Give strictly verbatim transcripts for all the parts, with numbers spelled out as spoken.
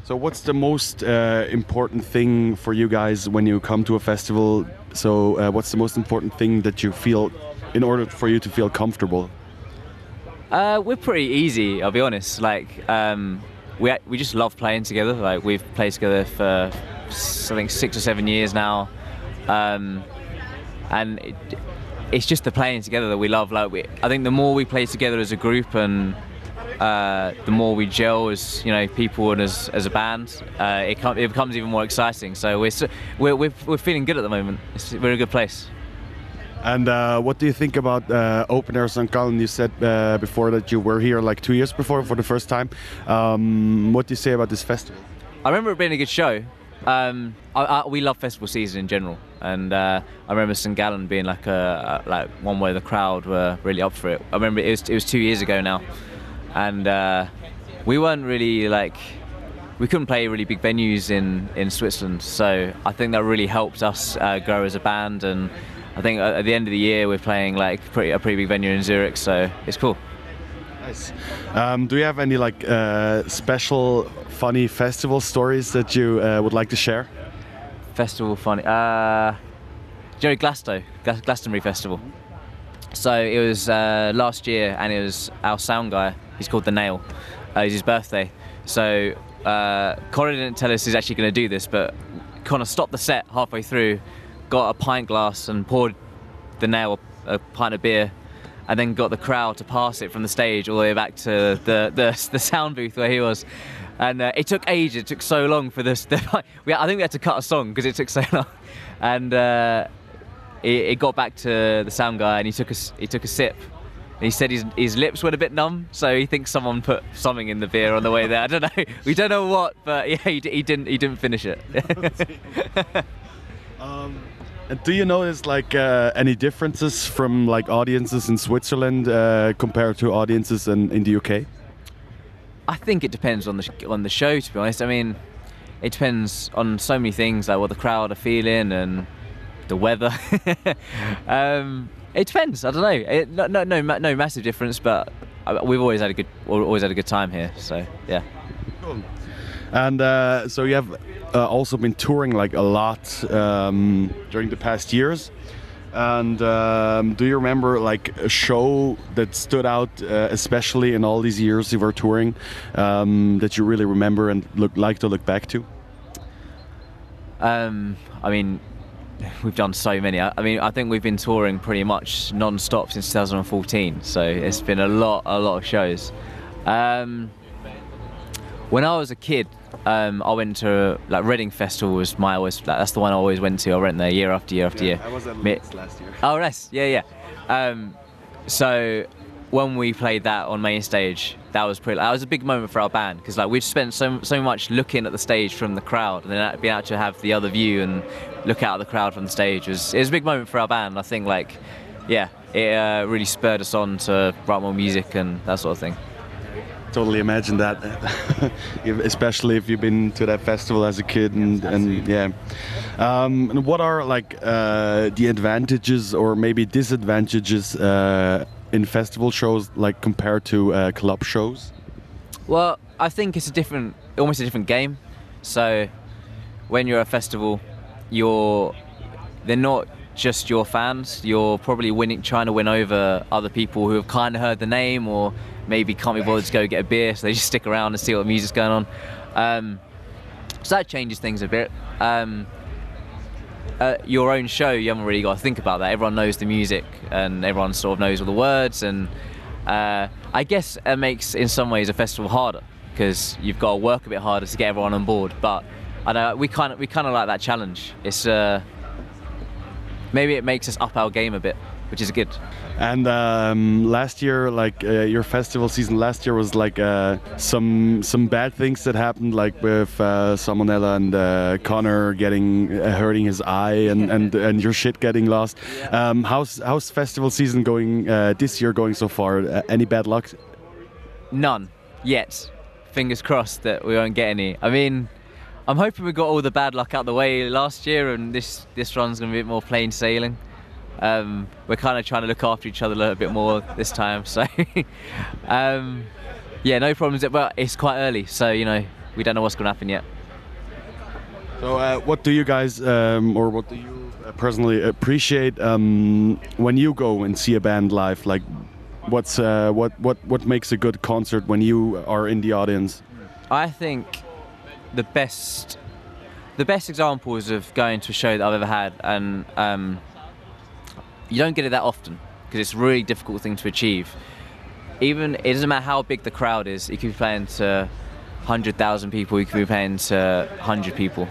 So what's the most uh, important thing for you guys when you come to a festival? So uh, what's the most important thing that you feel in order for you to feel comfortable? Uh, we're pretty easy, I'll be honest. Like, um, we we just love playing together. Like, we've played together for I think six or seven years now, um, and it, it's just the playing together that we love. Like, we, I think the more we play together as a group, and uh, the more we gel as you know people and as as a band, uh, it, it becomes even more exciting. So we're we're we're, we're feeling good at the moment. It's, we're in a good place. And uh, what do you think about uh, Open Air Saint Gallen? You said uh, before that you were here like two years before for the first time. Um, what do you say about this festival? I remember it being a good show. Um, I, I, we love festival season in general, and uh, I remember Saint Gallen being like a, a like one where the crowd were really up for it. I remember it was it was two years ago now, and uh, we weren't really like we couldn't play really big venues in in Switzerland, so I think that really helped us uh, grow as a band. And I think at the end of the year we're playing like pretty, a pretty big venue in Zurich, so it's cool. Nice. Um, do you have any like uh, special, funny festival stories that you uh, would like to share? Festival funny. Uh, do you know Glasgow, Glastonbury Festival? So it was uh, last year, and it was our sound guy. He's called The Nail. Uh, it's his birthday. So uh, Connor didn't tell us he's actually going to do this, but Connor stopped the set halfway through, got a pint glass and poured The Nail a pint of beer, and then got the crowd to pass it from the stage all the way back to the the, the sound booth where he was. And uh, it took ages, it took so long for this. The, we, I think we had to cut a song because it took so long. And uh, it, it got back to the sound guy, and he took a, he took a sip. And he said his, his lips were a bit numb, so he thinks someone put something in the beer on the way there. I don't know, we don't know what, but yeah, he, he didn't he didn't finish it. um. And do you notice like uh, any differences from like audiences in Switzerland uh, compared to audiences in, in the U K? I think it depends on the sh- on the show. To be honest, I mean, it depends on so many things, like what the crowd are feeling and the weather. um, it depends. I don't know. It, no, no, no, no massive difference, but we've always had a good, always had a good time here. So yeah. Cool. And uh, so you have uh, also been touring like a lot um, during the past years. And um, do you remember like a show that stood out, uh, especially in all these years you were touring, um, that you really remember and look like to look back to? Um, I mean, we've done so many. I, I mean, I think we've been touring pretty much non-stop since two thousand fourteen. So it's been a lot, a lot of shows. Um, When I was a kid, um, I went to like Reading Festival was my always like, that's the one I always went to. I went there year after year after yeah, year. I was at Leeds last year. Oh, nice. Yeah, yeah. Um, so when we played that on main stage, that was pretty. That was a big moment for our band because like we'd spent so so much looking at the stage from the crowd, and then being able to have the other view and look out at the crowd from the stage was it was a big moment for our band. I think like, yeah, it uh, really spurred us on to write more music and that sort of thing. Totally imagine that, especially if you've been to that festival as a kid, and, and yeah. Um, and what are like uh, the advantages or maybe disadvantages uh, in festival shows, like compared to uh, club shows? Well, I think it's a different, almost a different game. So when you're at a festival, you're they're not just your fans. You're probably winning, trying to win over other people who have kind of heard the name or maybe can't be bothered to go get a beer, so they just stick around and see what music's going on. Um, so that changes things a bit. Um, uh, your own show, you haven't really got to think about that. Everyone knows the music and everyone sort of knows all the words, and uh, I guess it makes, in some ways, a festival harder because you've got to work a bit harder to get everyone on board. But I know we kind of we kind of like that challenge. It's uh, maybe it makes us up our game a bit, which is good. And um, last year, like uh, your festival season last year was like uh, some some bad things that happened, like with uh, Salmonella and uh, Connor getting uh, hurting his eye, and, and and your shit getting lost. Um, how's how's festival season going uh, this year going so far? Uh, any bad luck? None yet. Fingers crossed that we won't get any. I mean, I'm hoping we got all the bad luck out the way last year, and this this run's gonna be a bit more plain sailing. Um, we're kind of trying to look after each other a little bit more this time, so um, yeah, no problems. But it's quite early, so you know, we don't know what's going to happen yet. So, uh, what do you guys, um, or what do you uh, personally appreciate um, when you go and see a band live? Like, what's uh, what what what makes a good concert when you are in the audience? I think the best the best examples of going to a show that I've ever had, and um, you don't get it that often because it's a really difficult thing to achieve. Even it doesn't matter how big the crowd is. You could be playing to one hundred thousand people. You could be playing to one hundred people.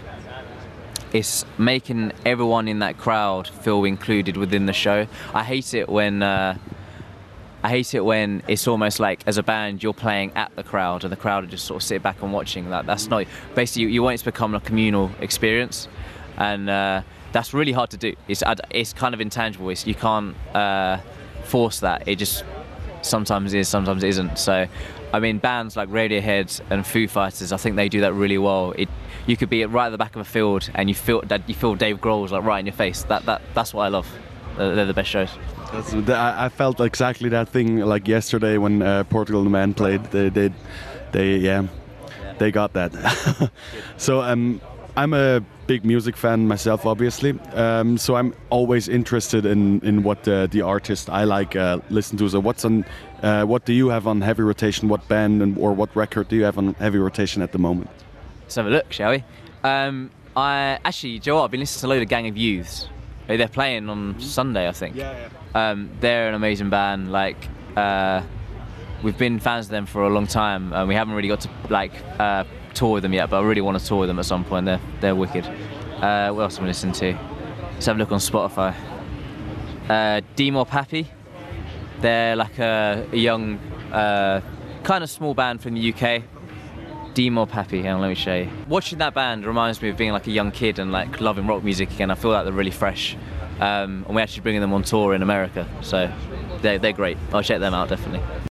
It's making everyone in that crowd feel included within the show. I hate it when uh, I hate it when it's almost like as a band you're playing at the crowd and the crowd are just sort of sit back and watching. That that's not basically you, you want it to become a communal experience, and uh, that's really hard to do. It's it's kind of intangible. It's, you can't uh, force that. It just sometimes is, sometimes it isn't. So, I mean, bands like Radiohead and Foo Fighters, I think they do that really well. It, you could be right at the back of a field and you feel that you feel Dave Grohl's like right in your face. That that that's what I love. They're the best shows. That's, I felt exactly that thing like yesterday when uh, Portugal the Man played. They they, they yeah, they got that. So um, I'm a big music fan myself, obviously. Um, so I'm always interested in in what uh, the artist I like uh, listen to. So what's on, uh, what do you have on heavy rotation? What band and or what record do you have on heavy rotation at the moment? Let's have a look, shall we? Um, I actually, do you know what? I've been listening to a load of Gang of Youths. They're playing on Sunday, I think. Yeah, yeah. Um, they're an amazing band. Like, uh, we've been fans of them for a long time, and we haven't really got to like uh, tour with them yet. But I really want to tour with them at some point. They're they're wicked. Uh, what else am I listening to? Let's have a look on Spotify. Uh, Demore Pappy. They're like a, a young, uh, kind of small band from the U K. Demore Pappy, hang on, let me show you. Watching that band reminds me of being like a young kid and like loving rock music again. I feel like they're really fresh. Um, and we're actually bringing them on tour in America, so they're, they're great. I'll check them out, definitely.